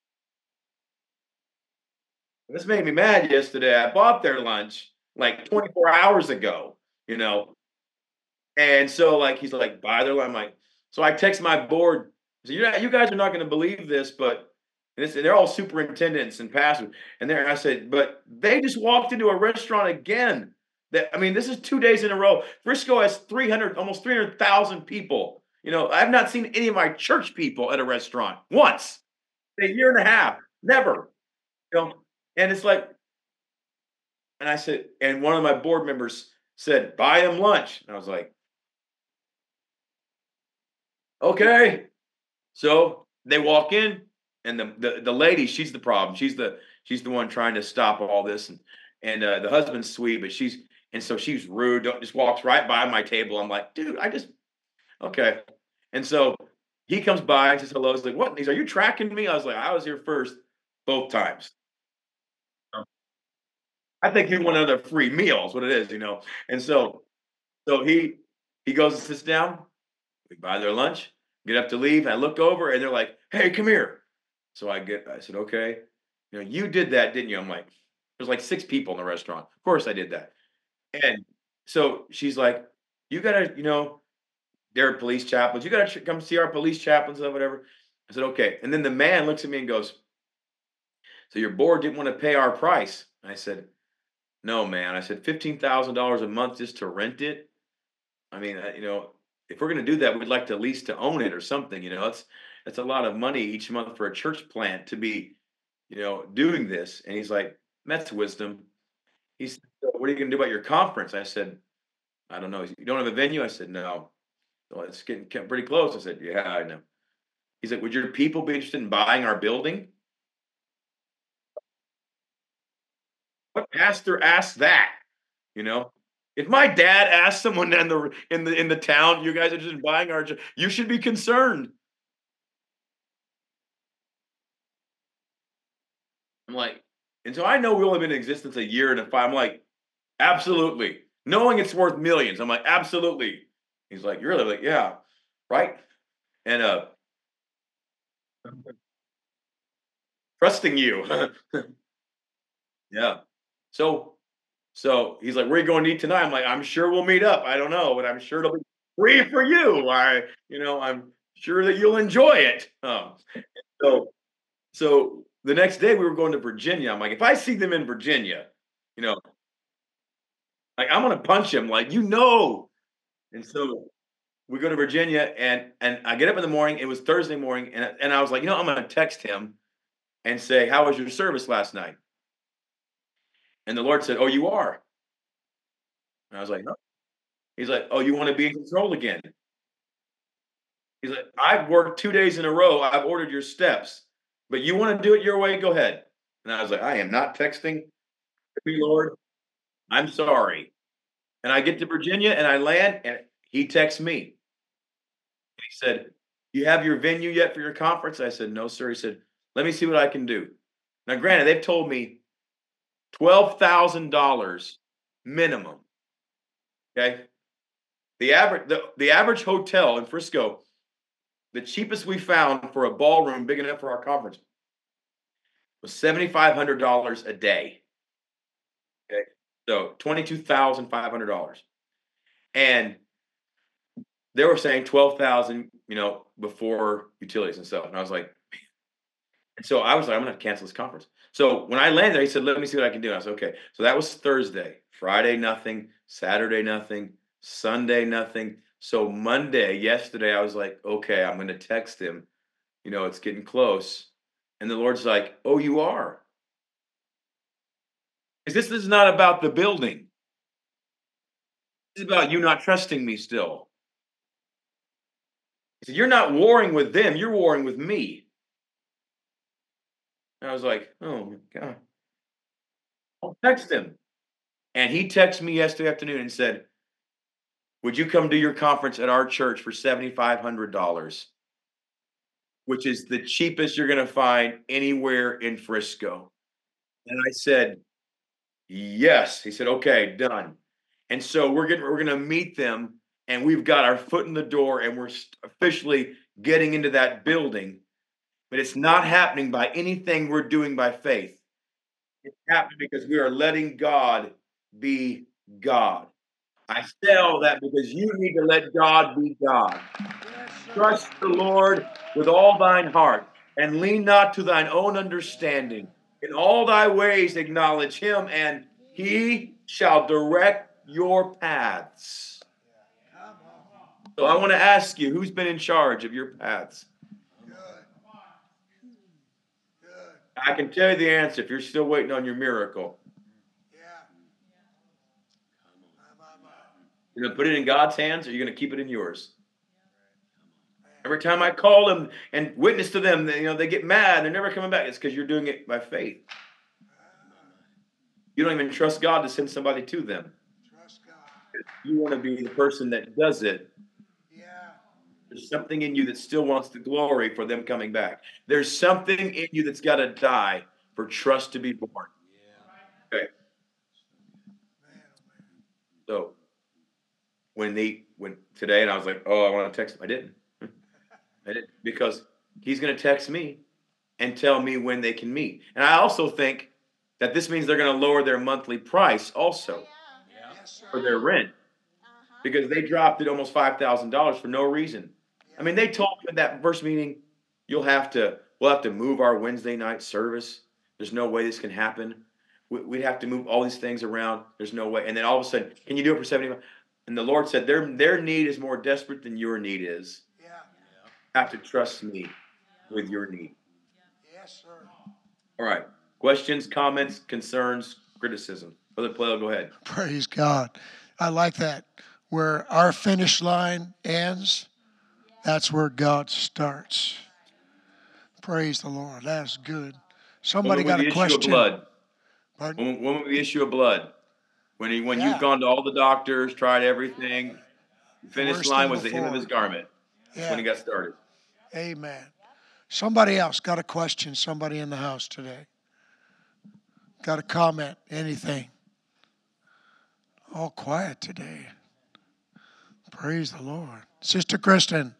this made me mad yesterday. I bought their lunch like twenty-four hours ago, you know?" And so, like, he's like, "Buy their lunch." I'm like, so I text my board. So you you guys are not going to believe this, but this, they're all superintendents and pastors. And there, I said, but they just walked into a restaurant again. That I mean, this is two days in a row. Frisco has three hundred, almost three hundred thousand people. You know, I've not seen any of my church people at a restaurant once in a year and a half. Never. You know, and it's like, and I said, and one of my board members said, "Buy them lunch." And I was like, okay. So they walk in, and the the, the lady, she's the problem. She's the she's the one trying to stop all this, and and uh, the husband's sweet, but she's and so she's rude. Don't just walks right by my table. I'm like, dude, I just okay. And so he comes by and says hello. He's like, what? He's, are you tracking me? I was like, I was here first both times. Um, I think he wanted another free meal. Is what it is, you know. And so so he he goes and sits down. We buy their lunch, get up to leave. I look over and they're like, "Hey, come here." So I get, I said, "Okay, you know, you did that, didn't you?" I'm like, "There's like six people in the restaurant. Of course I did that." And so she's like, "You gotta, you know, they're police chaplains. You gotta ch- come see our police chaplains or whatever." I said, "Okay." And then the man looks at me and goes, "So your board didn't want to pay our price?" I said, "No, man." I said, fifteen thousand dollars a month just to rent it. I mean, uh, you know, if we're going to do that, we'd like to lease to own it or something. You know, it's it's a lot of money each month for a church plant to be, you know, doing this. And he's like, "That's wisdom." He said, "So what are you going to do about your conference?" I said, "I don't know." He said, "You don't have a venue?" I said, "No." Well, it's getting getting pretty close. I said, "Yeah, I know." He's like, "Would your people be interested in buying our building?" What pastor asked that? You know, if my dad asked someone in the in the in the town, "You guys are just buying our," ch-" you should be concerned. I'm like, and so I know we only been in existence a year and a five. I'm like, absolutely. Knowing it's worth millions. I'm like, absolutely. He's like, you're really like, yeah, right. And uh trusting you. Yeah. So so he's like, where are you going to eat tonight? I'm like, I'm sure we'll meet up. I don't know, but I'm sure it'll be free for you. I, you know, I'm sure that you'll enjoy it. Um, so so the next day we were going to Virginia. I'm like, if I see them in Virginia, you know, like I'm gonna punch him, like, you know. And so we go to Virginia and and I get up in the morning. It was Thursday morning, and and I was like, you know, I'm gonna text him and say, "How was your service last night?" And the Lord said, "Oh, you are." And I was like, "No." He's like, "Oh, you want to be in control again?" He's like, "I've worked two days in a row. I've ordered your steps, but you want to do it your way? Go ahead." And I was like, "I am not texting me, Lord. I'm sorry." And I get to Virginia and I land, and he texts me. He said, "You have your venue yet for your conference?" I said, "No, sir." He said, "Let me see what I can do." Now, granted, they've told me twelve thousand dollars minimum. Okay. The average the, the average hotel in Frisco The cheapest we found for a ballroom big enough for our conference was seventy-five hundred dollars a day. Okay. So twenty-two thousand five hundred dollars. And they were saying twelve thousand, you know, before utilities and stuff. And I was like, and so I was like, I'm gonna have to cancel this conference. So when I landed, he said, let me see what I can do. And I said, okay. So that was Thursday. Friday, nothing. Saturday, nothing. Sunday, nothing. So Monday, yesterday, I was like, okay, I'm gonna text him. You know, it's getting close. And the Lord's like, oh, you are. Because this is not about the building. This is about you not trusting me still. He said, you're not warring with them, you're warring with me. And I was like, oh my God. I'll text him. And he texted me yesterday afternoon and said, would you come do your conference at our church for seventy-five hundred dollars, which is the cheapest you're going to find anywhere in Frisco? And I said, yes. He said, okay, done. And so we're getting, we're going to meet them, and we've got our foot in the door, and we're officially getting into that building. But it's not happening by anything we're doing by faith. It's happening because we are letting God be God. I say all that because you need to let God be God. Trust the Lord with all thine heart, and lean not to thine own understanding. In all thy ways acknowledge him, and he shall direct your paths. So I want to ask you, who's been in charge of your paths? I can tell you the answer if you're still waiting on your miracle. You're going to put it in God's hands, or you're going to keep it in yours? Every time I call them and witness to them, they, you know, they get mad. They're never coming back. It's because you're doing it by faith. You don't even trust God to send somebody to them. You want to be the person that does it. There's something in you that still wants the glory for them coming back. There's something in you that's got to die for trust to be born. Okay. So when they when today, and I was like, oh, I want to text him. I didn't. I didn't, because he's going to text me and tell me when they can meet. And I also think that this means they're going to lower their monthly price also for their rent, because they dropped it almost five thousand dollars for no reason. I mean, they told me in that first meeting, you'll have to, we'll have to move our Wednesday night service. There's no way this can happen. We, we'd have to move all these things around. There's no way. And then all of a sudden, can you do it for seventy dollars? And the Lord said, their, their need is more desperate than your need is. Yeah. Have to trust me with your need. Yes, sir. All right. Questions, comments, concerns, criticism. Brother Plale, go ahead. Praise God. I like that. Where our finish line ends, that's where God starts. Praise the Lord. That's good. Somebody got a question. Issue of blood. Pardon? When, when will the issue of blood? When he, when yeah. you've gone to all the doctors, tried everything, the finish Worst line was the hem of his garment. Yeah. That's when he got started. Amen. Somebody else got a question. Somebody in the house today. Got a comment, anything. All quiet today. Praise the Lord. Sister Kristen.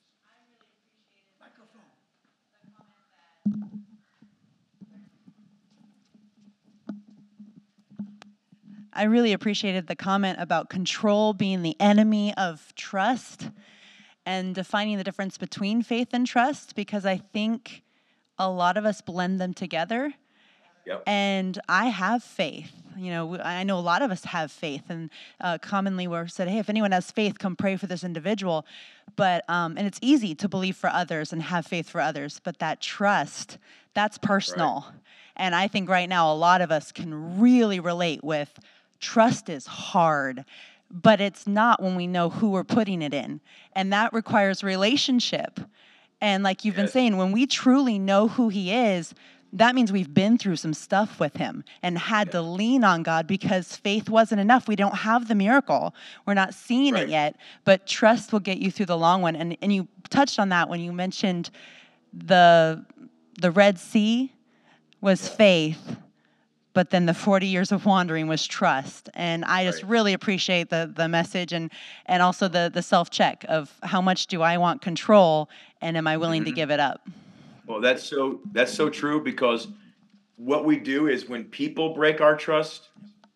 I really appreciated the comment about control being the enemy of trust and defining the difference between faith and trust, because I think a lot of us blend them together. Yep. And I have faith. You know, I know a lot of us have faith, and uh, commonly we're said, hey, if anyone has faith, come pray for this individual. But um, and it's easy to believe for others and have faith for others, but that trust, that's personal. Right. And I think right now a lot of us can really relate with trust is hard, but it's not when we know who we're putting it in. And that requires relationship. And like you've yes. been saying, when we truly know who he is, that means we've been through some stuff with him and had yes. to lean on God, because faith wasn't enough. We don't have the miracle. We're not seeing right. it yet, but trust will get you through the long one. And and you touched on that when you mentioned the the Red Sea was yeah. faith, but then the forty years of wandering was trust. And I just Right. really appreciate the the message, and and also the the self-check of how much do I want control, and am I willing to Mhm. give it up? Well, that's so that's so true because what we do is when people break our trust,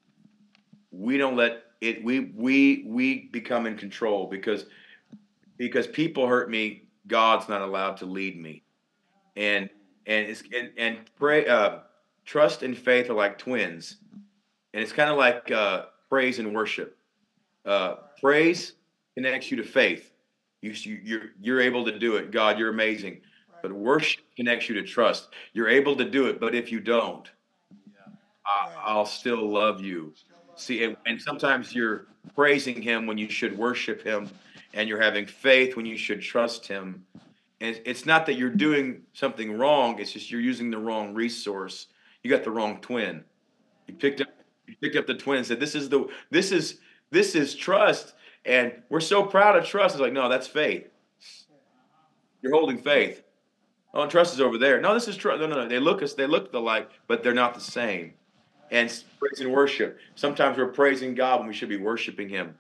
we don't let it we we we become in control because because people hurt me, God's not allowed to lead me. And and it's and, and pray uh trust and faith are like twins. And it's kind of like uh praise and worship. Uh praise connects you to faith. You you- you're you're able to do it. God, you're amazing. But worship connects you to trust. You're able to do it, but if you don't, I, Right. I'll still love you. See, and, and sometimes you're praising him when you should worship him, and you're having faith when you should trust him. And it's not that you're doing something wrong, it's just you're using the wrong resource. You got the wrong twin. You picked up you picked up the twin and said, This is the this is this is trust. And we're so proud of trust. It's like, no, that's faith. You're holding faith. Oh, trust is over there. No, this is trust. No, no, no. They look us, they look alike, but they're not the same. And praise and worship. Sometimes we're praising God when we should be worshiping Him.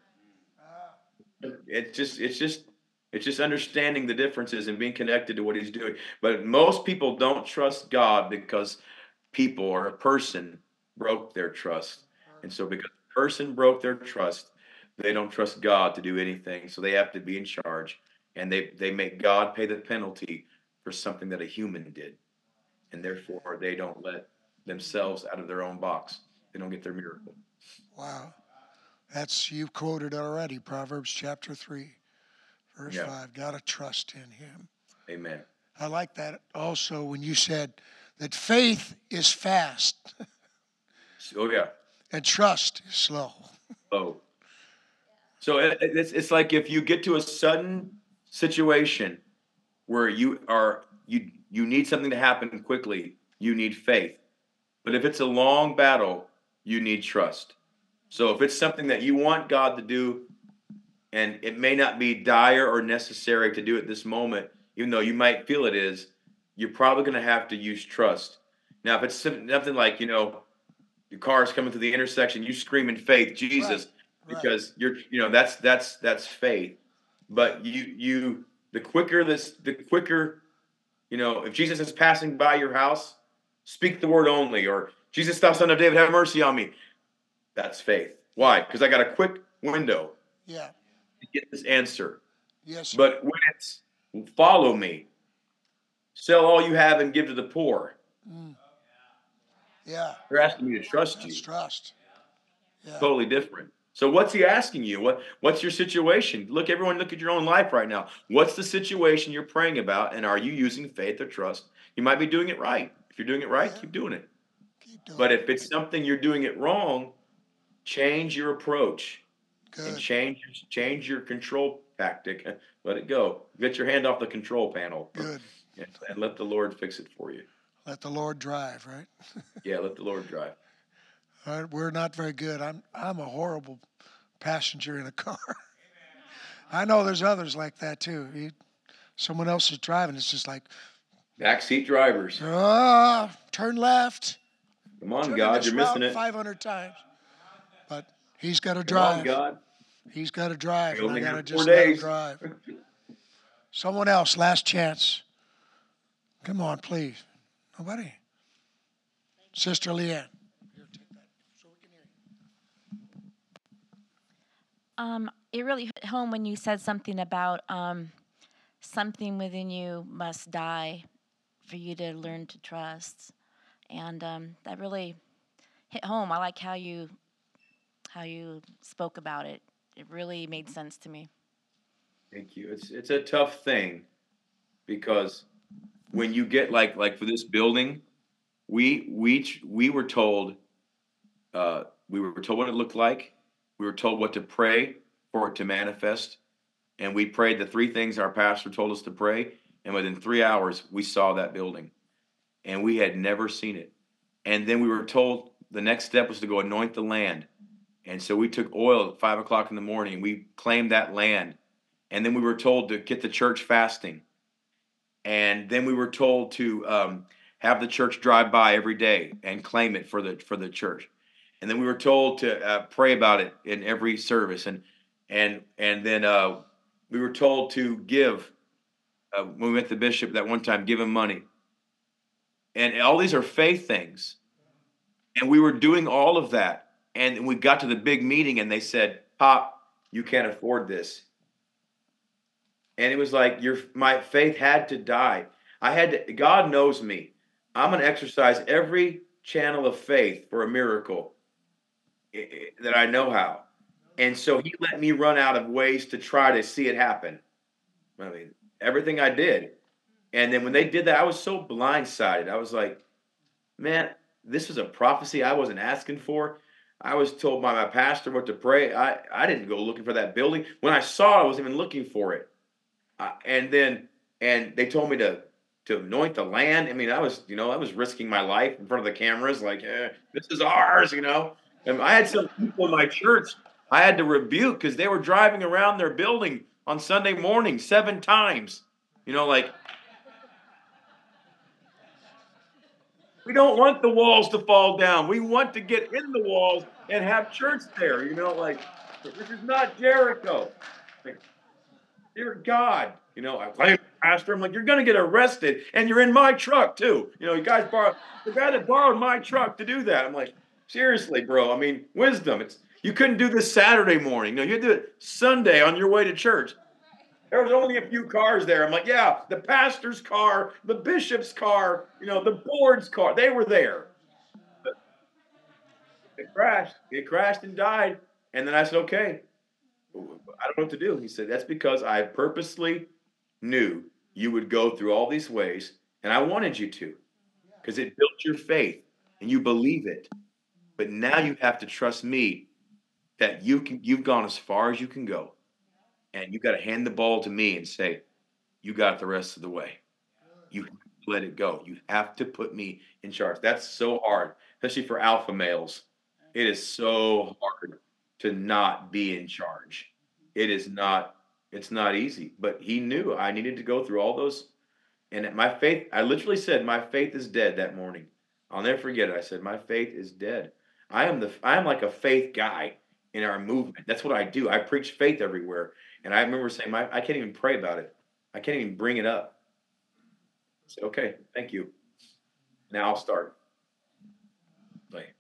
It's just, it's just, it's just understanding the differences and being connected to what He's doing. But most people don't trust God because people or a person broke their trust, and so because a person broke their trust, they don't trust God to do anything. So they have to be in charge, and they they make God pay the penalty for something that a human did, and therefore they don't let themselves out of their own box. They don't get their miracle. Wow. That's, you quoted already, Proverbs chapter three, verse Yeah. five. Got to trust in him. Amen. I like that also when you said that faith is fast Oh yeah. and trust is slow. Oh. So it, it's it's like if you get to a sudden situation where you are you you need something to happen quickly, you need faith. But if it's a long battle, you need trust. So if it's something that you want God to do, and it may not be dire or necessary to do at this moment, even though you might feel it is, you're probably going to have to use trust. Now, if it's sim- something like, you know, the car is coming through the intersection, you scream in faith, Right. Jesus, Right. because you're, you know, that's that's that's faith. But you you the quicker this the quicker, you know, if Jesus is passing by your house, speak the word only, or Jesus, thou son of David, have mercy on me. That's faith. Why? Because I got a quick window Yeah. to get this answer. Yes, sir. But when it's follow me, sell all you have and give to the poor, Mm. Yeah. they're asking me to trust That's you. trust. Yeah. Totally different. So what's he asking you? What what's your situation? Look, everyone, look at your own life right now. What's the situation you're praying about, and are you using faith or trust? You might be doing it right. If you're doing it right, Yeah. keep doing it. Keep doing But it. if it's something you're doing it wrong, change your approach and Good. change change your control tactic. Let it go. Get your hand off the control panel. Good. and, and let the Lord fix it for you. Let the Lord drive, right? Yeah, let the Lord drive. All right, we're not very good. I'm I'm a horrible passenger in a car. I know there's others like that too. You, someone else is driving. It's just like, Backseat drivers. ah, turn left. Come on, Turn God, this you're missing route it. five hundred times. But he's got to Come on, drive. God. He's got to drive, You're and I only got here to four just let him days. drive. Someone else, last chance. Come on, please. Nobody. Sister Leanne. Um, it really hit home when you said something about um, something within you must die for you to learn to trust, and um, that really hit home. I like how you how you spoke about it. It really made sense to me. Thank you. It's it's a tough thing because when you get like like for this building, we we ch- we were told uh, we were told what it looked like. We were told what to pray for it to manifest, and we prayed the three things our pastor told us to pray. And within three hours, we saw that building, and we had never seen it. And then we were told the next step was to go anoint the land. And so we took oil at five o'clock in the morning. We claimed that land. And then we were told to get the church fasting. And then we were told to um, have the church drive by every day and claim it for the for the church. And then we were told to uh, pray about it in every service. And and and then uh, we were told to give. Uh, when we met the bishop that one time, give him money. And all these are faith things. And we were doing all of that. And we got to the big meeting and they said, Pop, you can't afford this. And it was like your my faith had to die. I had to, God knows me. I'm going to exercise every channel of faith for a miracle that I know how. And so he let me run out of ways to try to see it happen. I mean, everything I did. And then when they did that, I was so blindsided. I was like, man, this is a prophecy I wasn't asking for. I was told by my pastor what to pray. I, I didn't go looking for that building. When I saw it, I wasn't even looking for it. Uh, and then, and they told me to, to anoint the land. I mean, I was, you know, I was risking my life in front of the cameras. Like, eh, this is ours, you know. And I had some people in my church I had to rebuke because they were driving around their building on Sunday morning seven times. You know, like, we don't want the walls to fall down. We want to get in the walls and have church there. You know, like, this is not Jericho. Like, dear God, you know, I play pastor. I'm like, you're going to get arrested and you're in my truck too. You know, you guys borrowed, the guy that borrowed my truck to do that. I'm like, seriously, bro. I mean, wisdom. It's, you couldn't do this Saturday morning. No, you had to do it Sunday on your way to church. There was only a few cars there. I'm like, yeah, the pastor's car, the bishop's car, you know, the board's car. They were there. But it crashed. It crashed and died. And then I said, okay, I don't know what to do. He said, that's because I purposely knew you would go through all these ways, and I wanted you to, because it built your faith, and you believe it. But now you have to trust me that you can, you've gone as far as you can go. And you got to hand the ball to me and say, you got the rest of the way. You let it go. You have to put me in charge. That's so hard, especially for alpha males. It is so hard to not be in charge. It is not, it's not easy. But he knew I needed to go through all those. And my faith, I literally said, my faith is dead that morning. I'll never forget it. I said, my faith is dead. I am the, I am like a faith guy in our movement. That's what I do. I preach faith everywhere. And I remember saying, my, I can't even pray about it. I can't even bring it up. I said, okay, thank you. Now I'll start. Like,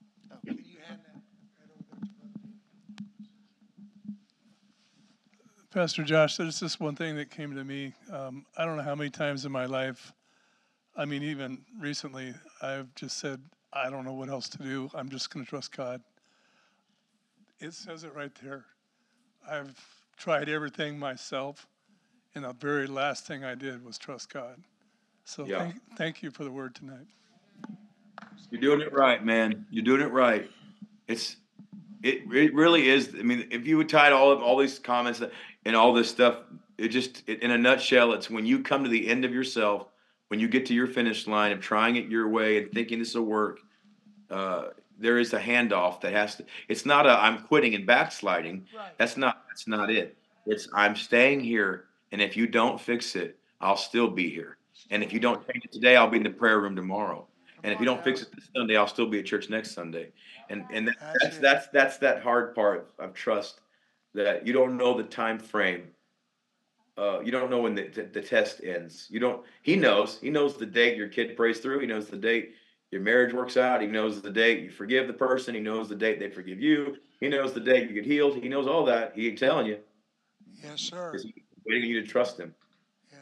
Pastor Josh, there's just one thing that came to me. Um, I don't know how many times in my life, I mean, even recently, I've just said, I don't know what else to do. I'm just going to trust God. It says it right there. I've tried everything myself, and the very last thing I did was trust God. So yeah. thank, thank you for the word tonight. You're doing it right, man. You're doing it right. It's it it really is. I mean, if you would tie all of all these comments and all this stuff, it just it, in a nutshell, it's when you come to the end of yourself, when you get to your finish line of trying it your way and thinking this will work. Uh, there is a handoff that has to. It's not a I'm quitting and backsliding. Right. That's not. That's not it. It's I'm staying here, and if you don't fix it, I'll still be here. And if you don't change it today, I'll be in the prayer room tomorrow. And if you don't fix it this Sunday, I'll still be at church next Sunday. And and that, that's that's that's that hard part of trust, that you don't know the time frame. Uh, you don't know when the, the the test ends. You don't. He knows. He knows the date your kid prays through. He knows the date your marriage works out. He knows the date you forgive the person. He knows the date they forgive you. He knows the date you get healed. He knows all that. He ain't telling you. Yes, sir. He's waiting on you to trust him. Yeah.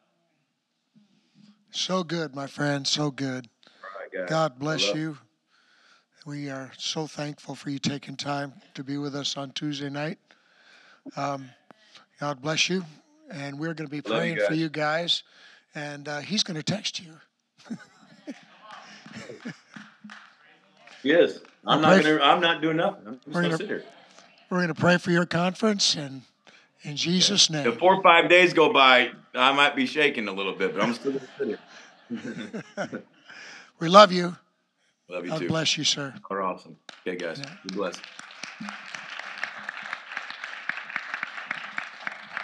So good, my friend. So good. All right, guys. God bless you. We are so thankful for you taking time to be with us on Tuesday night. Um, God bless you. And we're going to be praying you for you guys. And uh, he's going to text you. Yes, I'm not gonna. I'm not doing nothing. I'm just we're gonna, gonna sit here. We're gonna pray for your conference, and in Jesus' yeah. name. If four or five days go by, I might be shaking a little bit, but I'm still gonna sit here. We love you. Love you God too. God bless you, sir. You're awesome. Okay, guys. Yeah. Be blessed.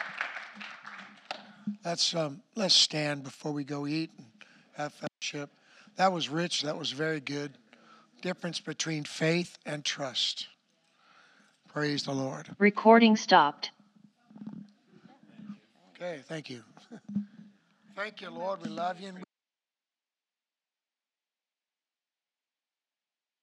Let's um, let's stand before we go eat and have fellowship. That was rich. That was very good. Difference between faith and trust. Praise the Lord. Recording stopped. Okay, thank you. Thank you, Lord. We love you. And we